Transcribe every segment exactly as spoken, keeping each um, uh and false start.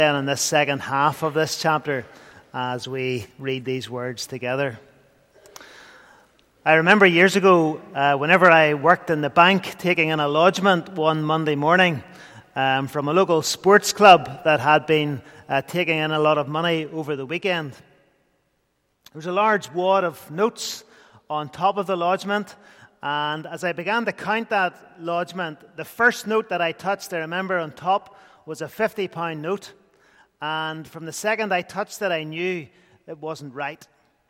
And in this second half of this chapter, as we read these words together. I remember years ago, uh, whenever I worked in the bank, taking in a lodgement one Monday morning um, from a local sports club that had been uh, taking in a lot of money over the weekend. There was a large wad of notes on top of the lodgement, and as I began to count that lodgement, the first note that I touched, I remember on top, was a fifty pound note. And from the second I touched it, I knew it wasn't right.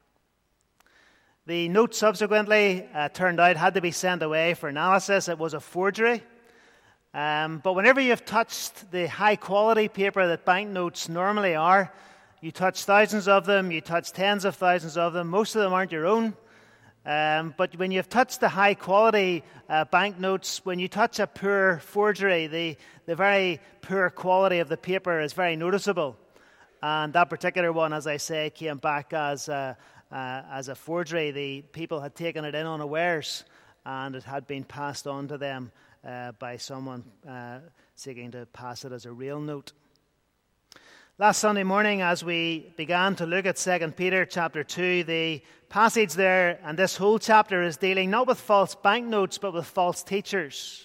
The note subsequently uh, turned out had to be sent away for analysis. It was a forgery. Um, but whenever you've touched the high-quality paper that banknotes normally are, you touch thousands of them, you touch tens of thousands of them. Most of them aren't your own. Um, but when you've touched the high-quality uh, banknotes, when you touch a poor forgery, the, the very poor quality of the paper is very noticeable. And that particular one, as I say, came back as a, uh, as a forgery. The people had taken it in unawares, and it had been passed on to them uh, by someone uh, seeking to pass it as a real note. Last Sunday morning, as we began to look at Second Peter chapter two, the passage there and this whole chapter is dealing not with false banknotes, but with false teachers.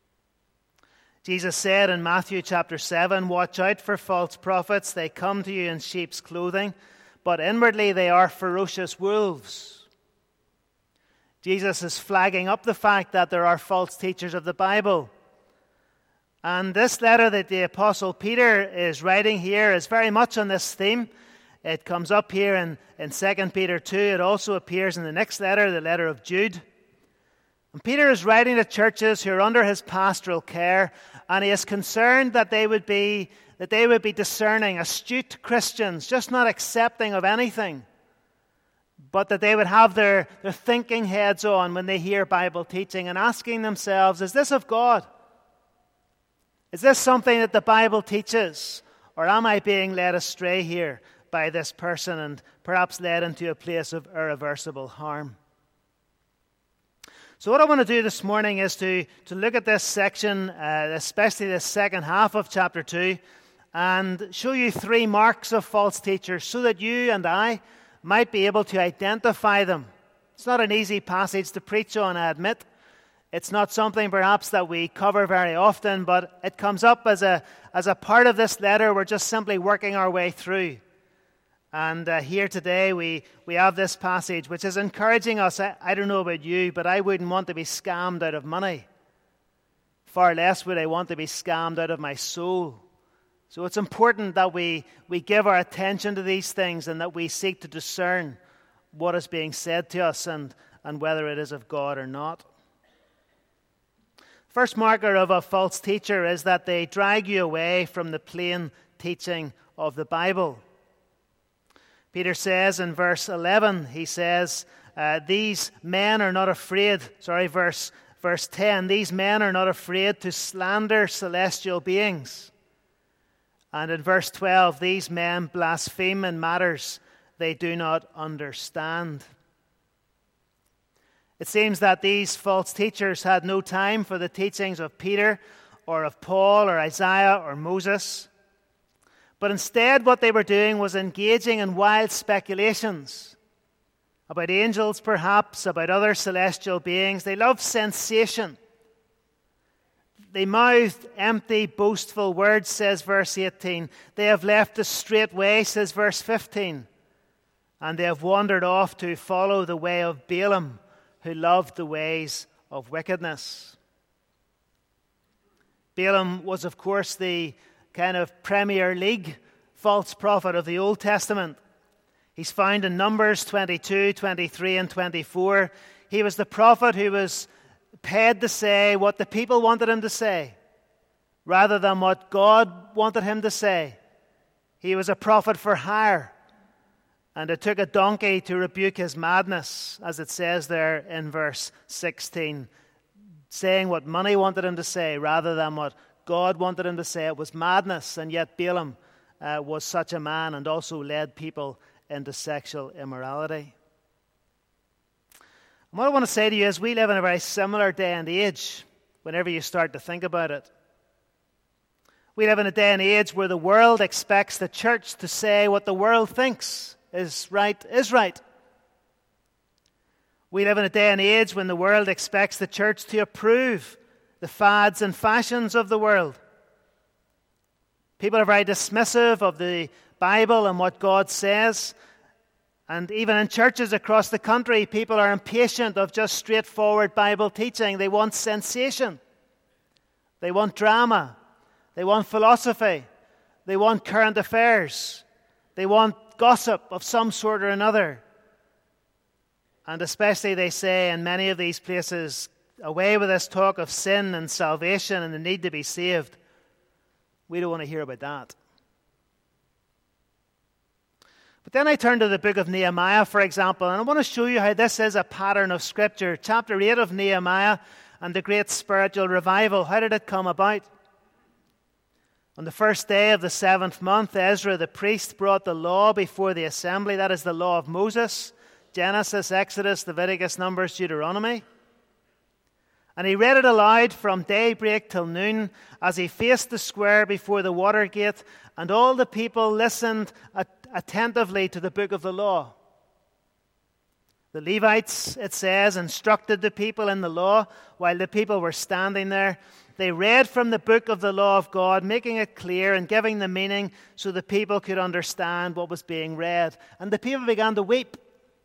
Jesus said in Matthew chapter seven, "Watch out for false prophets. They come to you in sheep's clothing, but inwardly they are ferocious wolves." Jesus is flagging up the fact that there are false teachers of the Bible. And this letter that the Apostle Peter is writing here is very much on this theme. It comes up here in, in Second Peter two. It also appears in the next letter, the letter of Jude. And Peter is writing to churches who are under his pastoral care, and he is concerned that they would be, that they would be discerning, astute Christians, just not accepting of anything, but that they would have their, their thinking heads on when they hear Bible teaching and asking themselves, is this of God? Is this something that the Bible teaches? Or am I being led astray here by this person and perhaps led into a place of irreversible harm? So what I want to do this morning is to, to look at this section, uh, especially the second half of chapter two, and show you three marks of false teachers so that you and I might be able to identify them. It's not an easy passage to preach on, I admit. It's not something perhaps that we cover very often, but it comes up as a as a part of this letter we're just simply working our way through. And uh, here today we, we have this passage which is encouraging us. I, I don't know about you, but I wouldn't want to be scammed out of money. Far less would I want to be scammed out of my soul. So it's important that we, we give our attention to these things and that we seek to discern what is being said to us and, and whether it is of God or not. First marker of a false teacher is that they drag you away from the plain teaching of the Bible. Peter says in verse eleven, he says, uh, these men are not afraid, sorry, verse, verse ten, these men are not afraid to slander celestial beings. And in verse twelve, these men blaspheme in matters they do not understand. It seems that these false teachers had no time for the teachings of Peter or of Paul or Isaiah or Moses. But instead what they were doing was engaging in wild speculations about angels perhaps, about other celestial beings. They loved sensation. They mouthed empty, boastful words, says verse eighteen. They have left the straight way, says verse fifteen. And they have wandered off to follow the way of Balaam, who loved the ways of wickedness. Balaam was, of course, the kind of Premier League false prophet of the Old Testament. He's found in Numbers twenty-two, twenty-three, and twenty-four. He was the prophet who was paid to say what the people wanted him to say, rather than what God wanted him to say. He was a prophet for hire. And it took a donkey to rebuke his madness, as it says there in verse sixteen, saying what money wanted him to say rather than what God wanted him to say. It was madness, and yet Balaam uh, was such a man and also led people into sexual immorality. And what I want to say to you is we live in a very similar day and age whenever you start to think about it. We live in a day and age where the world expects the church to say what the world thinks is right is right. We live in a day and age when the world expects the church to approve the fads and fashions of the world. People are very dismissive of the Bible and what God says. And even in churches across the country, people are impatient of just straightforward Bible teaching. They want sensation. They want drama. They want philosophy. They want current affairs. They want gossip of some sort or another. And especially, they say, in many of these places, away with this talk of sin and salvation and the need to be saved. We don't want to hear about that. But then I turn to the book of Nehemiah, for example, and I want to show you how this is a pattern of Scripture. Chapter eight of Nehemiah and the great spiritual revival. How did it come about? On the first day of the seventh month, Ezra the priest brought the law before the assembly. That is the law of Moses, Genesis, Exodus, Leviticus, Numbers, Deuteronomy. And he read it aloud from daybreak till noon as he faced the square before the water gate, and all the people listened attentively to the book of the law. The Levites, it says, instructed the people in the law while the people were standing there. They read from the book of the law of God, making it clear and giving the meaning so the people could understand what was being read. And the people began to weep.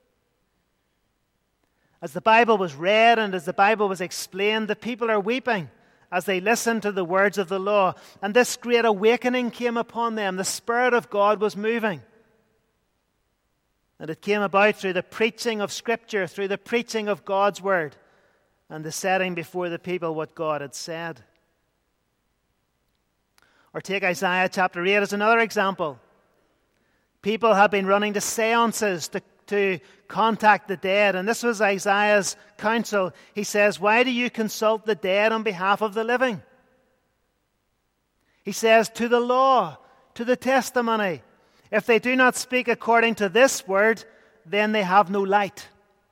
As the Bible was read and as the Bible was explained, the people are weeping as they listen to the words of the law. And this great awakening came upon them. The Spirit of God was moving. And it came about through the preaching of Scripture, through the preaching of God's Word, and the setting before the people what God had said. Or take Isaiah chapter eight as another example. People have been running to seances to, to contact the dead, and this was Isaiah's counsel. He says, "Why do you consult the dead on behalf of the living?" He says, "To the law, to the testimony. If they do not speak according to this word, then they have no light."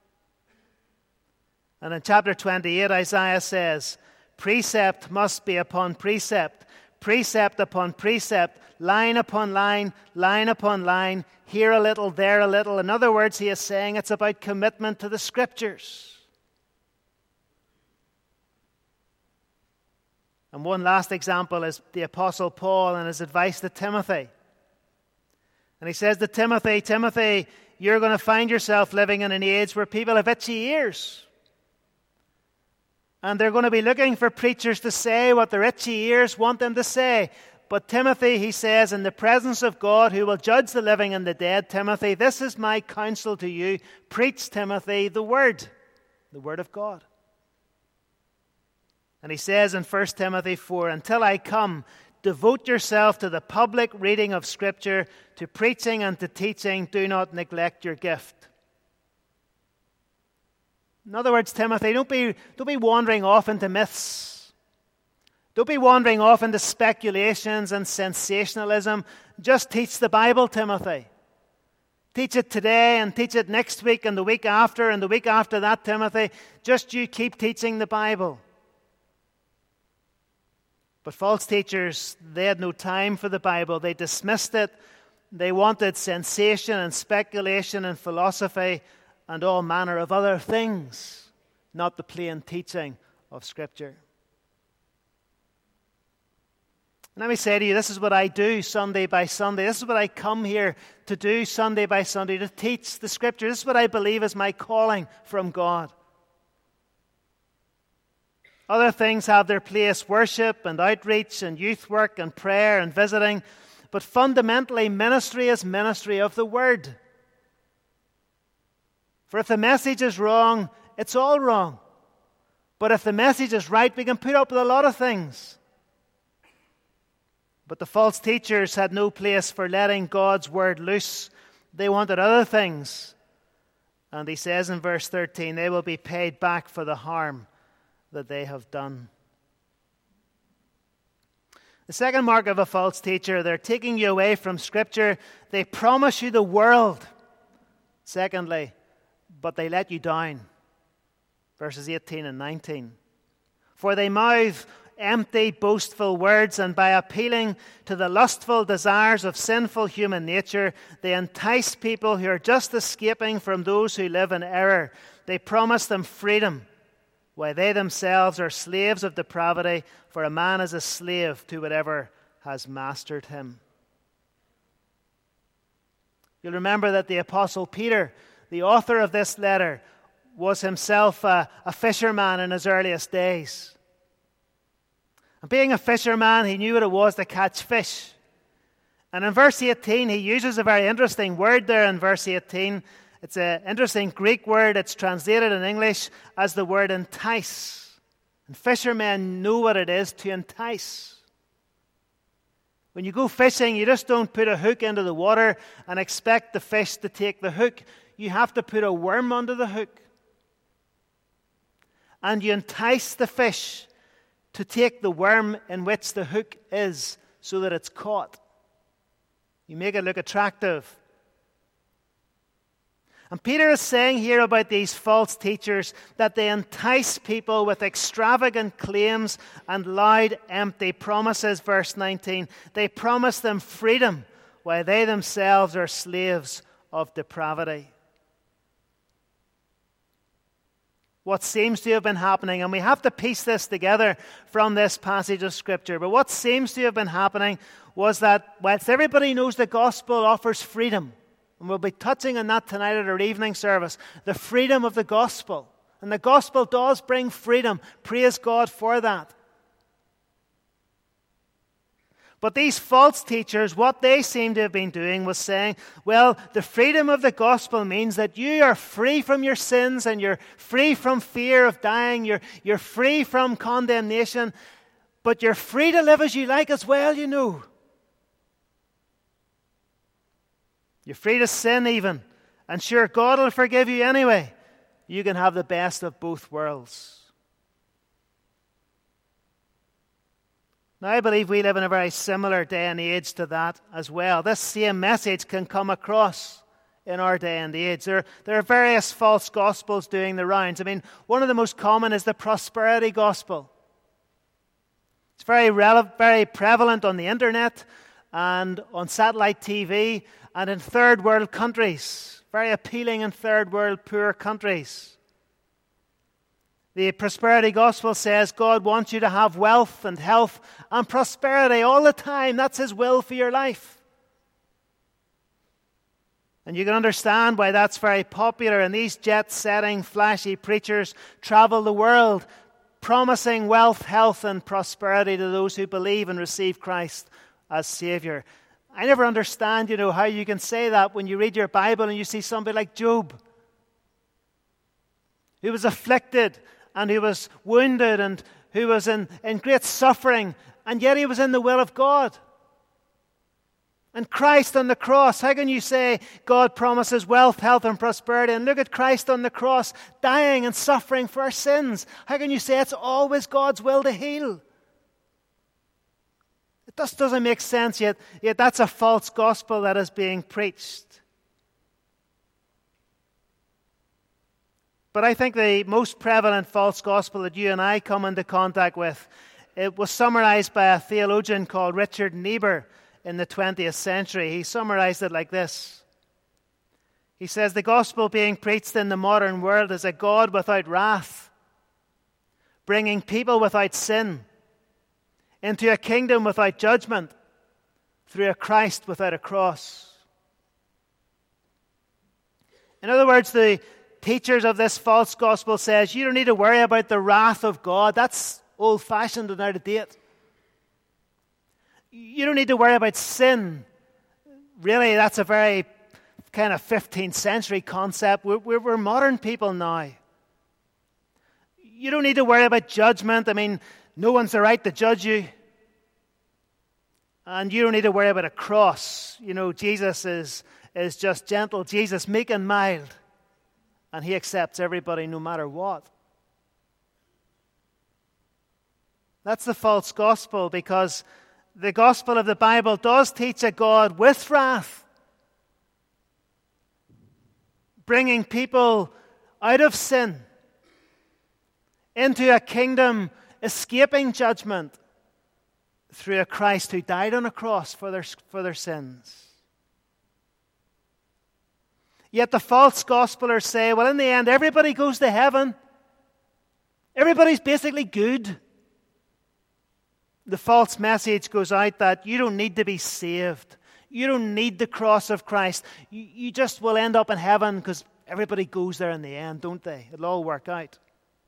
And in chapter twenty-eight, Isaiah says, "Precept must be upon precept, precept upon precept, line upon line, line upon line, here a little, there a little." In other words, he is saying it's about commitment to the Scriptures. And one last example is the Apostle Paul and his advice to Timothy. And he says to Timothy, Timothy, you're going to find yourself living in an age where people have itchy ears. And they're going to be looking for preachers to say what their itchy ears want them to say. But Timothy, he says, in the presence of God who will judge the living and the dead, Timothy, this is my counsel to you. Preach, Timothy, the Word, the Word of God. And he says in First Timothy four, until I come, devote yourself to the public reading of Scripture, to preaching and to teaching. Do not neglect your gift. In other words, Timothy, don't be, don't be wandering off into myths. Don't be wandering off into speculations and sensationalism. Just teach the Bible, Timothy. Teach it today and teach it next week and the week after and the week after that, Timothy. Just you keep teaching the Bible. But false teachers, they had no time for the Bible. They dismissed it. They wanted sensation and speculation and philosophy and all manner of other things, not the plain teaching of Scripture. And let me say to you, this is what I do Sunday by Sunday. This is what I come here to do Sunday by Sunday, to teach the Scripture. This is what I believe is my calling from God. Other things have their place, worship and outreach and youth work and prayer and visiting. But fundamentally, ministry is ministry of the Word. For if the message is wrong, it's all wrong. But if the message is right, we can put up with a lot of things. But the false teachers had no place for letting God's Word loose. They wanted other things. And he says in verse thirteen, they will be paid back for the harm that they have done. The second mark of a false teacher, they're taking you away from Scripture. They promise you the world. Secondly, but they let you down. Verses eighteen and nineteen. For they mouth empty, boastful words, and by appealing to the lustful desires of sinful human nature, they entice people who are just escaping from those who live in error. They promise them freedom, while they themselves are slaves of depravity, for a man is a slave to whatever has mastered him. You'll remember that the Apostle Peter, the author of this letter, was himself a, a fisherman in his earliest days. And being a fisherman, he knew what it was to catch fish. And in verse eighteen, he uses a very interesting word there in verse eighteen. It's an interesting Greek word. It's translated in English as the word entice. And fishermen know what it is to entice. When you go fishing, you just don't put a hook into the water and expect the fish to take the hook. You have to put a worm under the hook. And you entice the fish to take the worm in which the hook is so that it's caught. You make it look attractive. And Peter is saying here about these false teachers that they entice people with extravagant claims and loud, empty promises. Verse nineteen, they promise them freedom while they themselves are slaves of depravity. What seems to have been happening, and we have to piece this together from this passage of Scripture, but what seems to have been happening was that whilst everybody knows the gospel offers freedom, and we'll be touching on that tonight at our evening service, the freedom of the gospel. And the gospel does bring freedom. Praise God for that. But these false teachers, what they seem to have been doing was saying, well, the freedom of the gospel means that you are free from your sins and you're free from fear of dying. You're, you're free from condemnation. But you're free to live as you like as well, you know. You're free to sin even. And sure, God will forgive you anyway. You can have the best of both worlds. Now, I believe we live in a very similar day and age to that as well. This same message can come across in our day and age. There, there are various false gospels doing the rounds. I mean, one of the most common is the prosperity gospel. It's very, rele- very prevalent on the internet and on satellite T V and in third world countries. Very appealing in third world poor countries. The prosperity gospel says God wants you to have wealth and health and prosperity all the time. That's His will for your life. And you can understand why that's very popular. And these jet-setting, flashy preachers travel the world promising wealth, health, and prosperity to those who believe and receive Christ as Savior. I never understand, you know, how you can say that when you read your Bible and you see somebody like Job, who was afflicted and who was wounded and who was in, in great suffering, and yet he was in the will of God. And Christ on the cross, how can you say God promises wealth, health, and prosperity, and look at Christ on the cross dying and suffering for our sins? How can you say it's always God's will to heal? It just doesn't make sense, yet, yet that's a false gospel that is being preached. But I think the most prevalent false gospel that you and I come into contact with, it was summarized by a theologian called Richard Niebuhr in the twentieth century. He summarized it like this. He says, the gospel being preached in the modern world is a God without wrath, bringing people without sin into a kingdom without judgment through a Christ without a cross. In other words, the teachers of this false gospel says you don't need to worry about the wrath of God. That's old-fashioned and out of date. You don't need to worry about sin. Really, that's a very kind of fifteenth century concept. We're, we're, we're modern people now. You don't need to worry about judgment. I mean, no one's the right to judge you. And you don't need to worry about a cross. You know, Jesus is, is just gentle. Jesus, meek and mild. And He accepts everybody no matter what. That's the false gospel, because the gospel of the Bible does teach a God with wrath, bringing people out of sin into a kingdom escaping judgment through a Christ who died on a cross for their, for their sins. Yet the false gospelers say, well, in the end, everybody goes to heaven. Everybody's basically good. The false message goes out that you don't need to be saved. You don't need the cross of Christ. You, you just will end up in heaven because everybody goes there in the end, don't they? It'll all work out.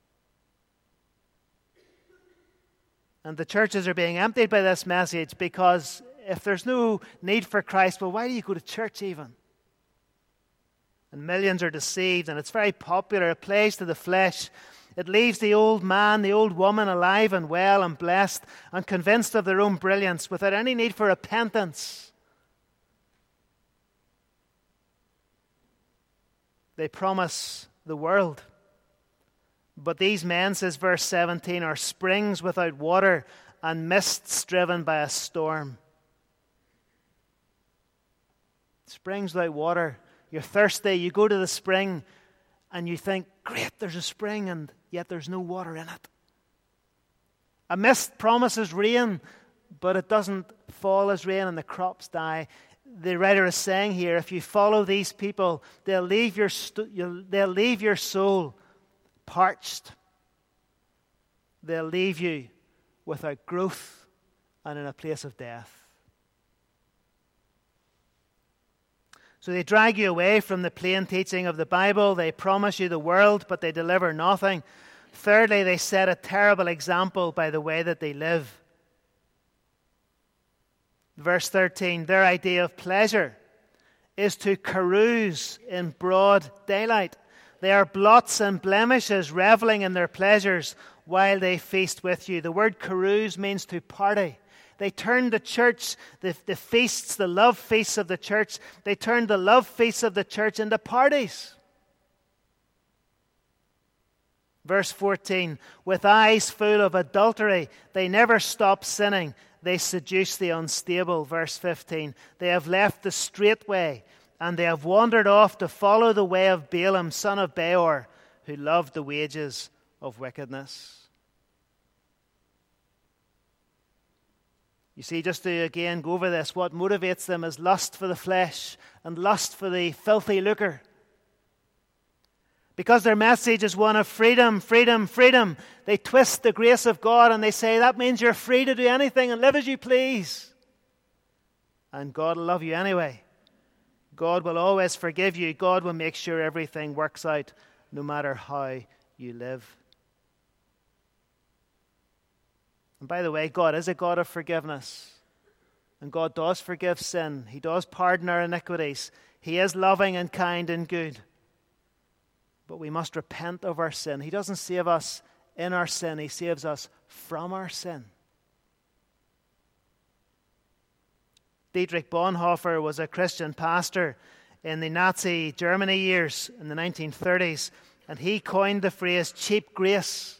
And the churches are being emptied by this message because if there's no need for Christ, well, why do you go to church even? And millions are deceived, and it's very popular. It plays to the flesh. It leaves the old man, the old woman alive and well and blessed and convinced of their own brilliance without any need for repentance. They promise the world. But these men, says verse seventeen, are springs without water and mists driven by a storm. Springs without water. You're thirsty, you go to the spring and you think, great, there's a spring, and yet there's no water in it. A mist promises rain, but it doesn't fall as rain and the crops die. The writer is saying here, if you follow these people, they'll leave your, st- they'll leave your soul parched. They'll leave you without growth and in a place of death. So they drag you away from the plain teaching of the Bible. They promise you the world, but they deliver nothing. Thirdly, they set a terrible example by the way that they live. Verse thirteen, their idea of pleasure is to carouse in broad daylight. They are blots and blemishes, reveling in their pleasures while they feast with you. The word carouse means to party. They turned the church, the, the feasts, the love feasts of the church, they turned the love feasts of the church into parties. Verse fourteen, with eyes full of adultery, they never stop sinning. They seduce the unstable. Verse fifteen, they have left the straight way, and they have wandered off to follow the way of Balaam, son of Beor, who loved the wages of wickedness. You see, just to again go over this, what motivates them is lust for the flesh and lust for the filthy lucre. Because their message is one of freedom, freedom, freedom, they twist the grace of God and they say that means you're free to do anything and live as you please. And God will love you anyway. God will always forgive you. God will make sure everything works out no matter how you live. And by the way, God is a God of forgiveness. And God does forgive sin. He does pardon our iniquities. He is loving and kind and good. But we must repent of our sin. He doesn't save us in our sin. He saves us from our sin. Dietrich Bonhoeffer was a Christian pastor in the Nazi Germany years in the nineteen thirties. And he coined the phrase cheap grace.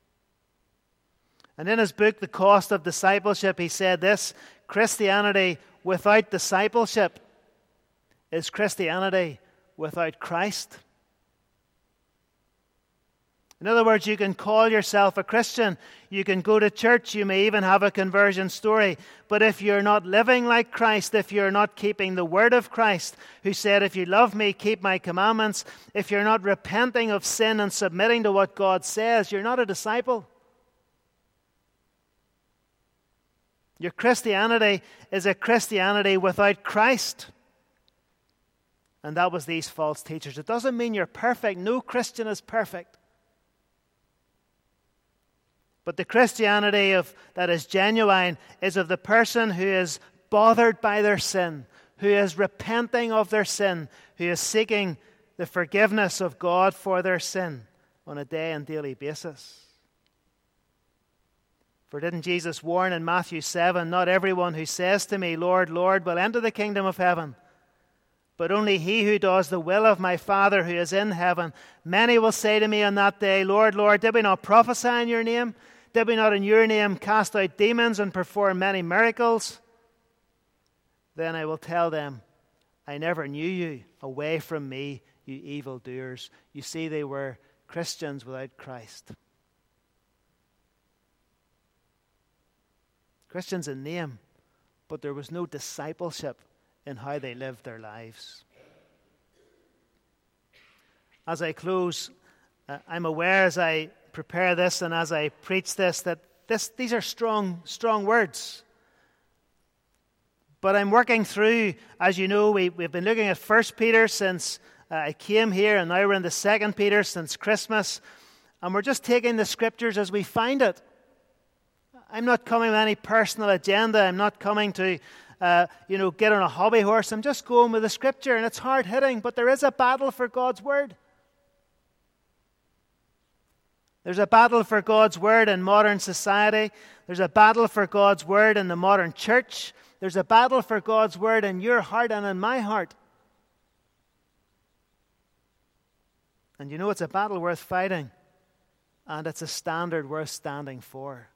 And in his book, The Cost of Discipleship, he said this: Christianity without discipleship is Christianity without Christ. In other words, you can call yourself a Christian, you can go to church, you may even have a conversion story, but if you're not living like Christ, if you're not keeping the word of Christ, who said, if you love me, keep my commandments, if you're not repenting of sin and submitting to what God says, you're not a disciple. Your Christianity is a Christianity without Christ. And that was these false teachers. It doesn't mean you're perfect. No Christian is perfect. But the Christianity of that is genuine is of the person who is bothered by their sin, who is repenting of their sin, who is seeking the forgiveness of God for their sin on a day and daily basis. For didn't Jesus warn in Matthew seven, not everyone who says to me, Lord, Lord, will enter the kingdom of heaven, but only he who does the will of my Father who is in heaven. Many will say to me on that day, Lord, Lord, did we not prophesy in your name? Did we not in your name cast out demons and perform many miracles? Then I will tell them, I never knew you. Away from me, you evildoers. You see, they were Christians without Christ. Christians in name, but there was no discipleship in how they lived their lives. As I close, uh, I'm aware as I prepare this and as I preach this that this, these are strong, strong words. But I'm working through, as you know, we, we've been looking at First Peter since uh, I came here, and now we're in the Second Peter since Christmas. And we're just taking the Scriptures as we find it. I'm not coming with any personal agenda. I'm not coming to, uh, you know, get on a hobby horse. I'm just going with the Scripture, and it's hard-hitting, but there is a battle for God's Word. There's a battle for God's Word in modern society. There's a battle for God's Word in the modern church. There's a battle for God's Word in your heart and in my heart. And you know, it's a battle worth fighting. And it's a standard worth standing for.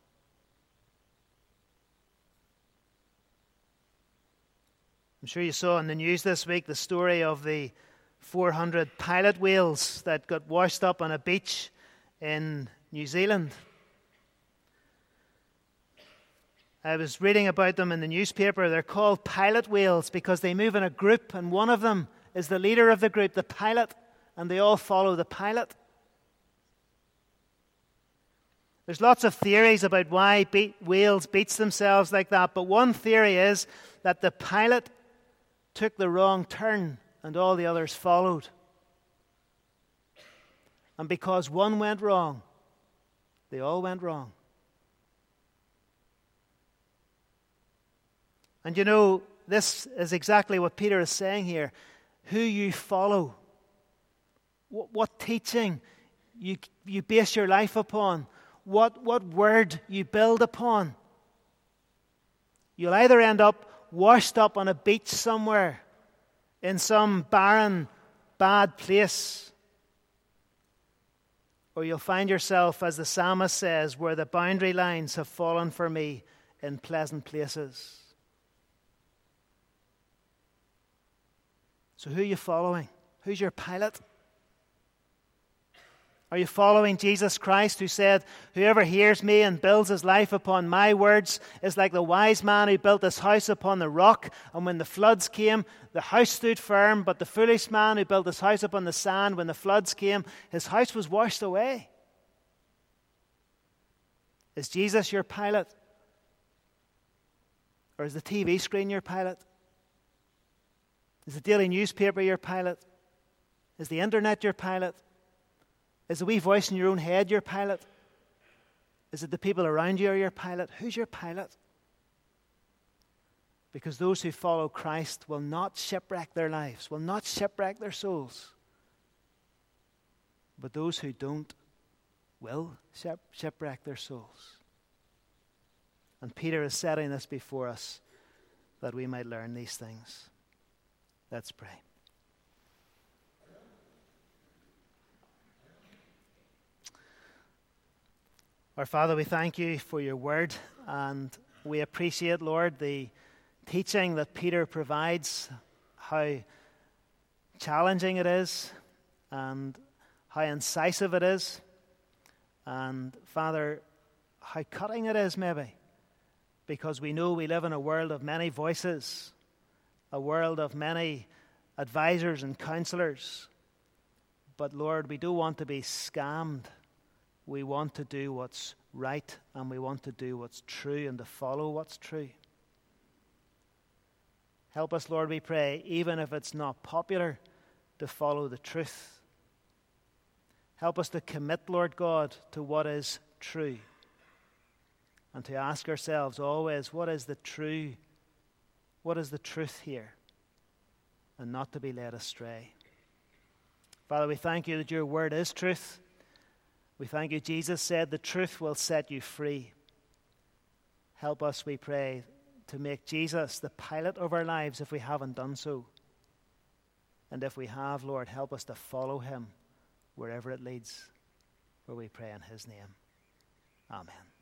I'm sure you saw in the news this week the story of the four hundred pilot whales that got washed up on a beach in New Zealand. I was reading about them in the newspaper. They're called pilot whales because they move in a group, and one of them is the leader of the group, the pilot, and they all follow the pilot. There's lots of theories about why be- whales beach themselves like that, but one theory is that the pilot took the wrong turn and all the others followed. And because one went wrong, they all went wrong. And you know, this is exactly what Peter is saying here. Who you follow, what, what teaching you, you base your life upon, what, what word you build upon. You'll either end up washed up on a beach somewhere in some barren, bad place, or you'll find yourself, as the psalmist says, where the boundary lines have fallen for me in pleasant places. So who are you following? Who's your pilot? Are you following Jesus Christ, who said, whoever hears me and builds his life upon my words is like the wise man who built his house upon the rock, and when the floods came, the house stood firm, but the foolish man who built his house upon the sand, when the floods came, his house was washed away? Is Jesus your pilot? Or is the T V screen your pilot? Is the daily newspaper your pilot? Is the internet your pilot? Is the wee voice in your own head your pilot? Is it the people around you are your pilot? Who's your pilot? Because those who follow Christ will not shipwreck their lives, will not shipwreck their souls. But those who don't will ship, shipwreck their souls. And Peter is setting this before us that we might learn these things. Let's pray. Our Father, we thank you for your word, and we appreciate, Lord, the teaching that Peter provides, how challenging it is, and how incisive it is, and, Father, how cutting it is, maybe, because we know we live in a world of many voices, a world of many advisors and counselors. But, Lord, we do want to be scammed. We want to do what's right, and we want to do what's true and to follow what's true. Help us, Lord, we pray, even if it's not popular, to follow the truth. Help us to commit, Lord God, to what is true, and to ask ourselves always, what is the true, what is the truth here, and not to be led astray. Father, we thank you that your word is truth. We thank you, Jesus said, the truth will set you free. Help us, we pray, to make Jesus the pilot of our lives if we haven't done so. And if we have, Lord, help us to follow him wherever it leads, for we pray in his name. Amen.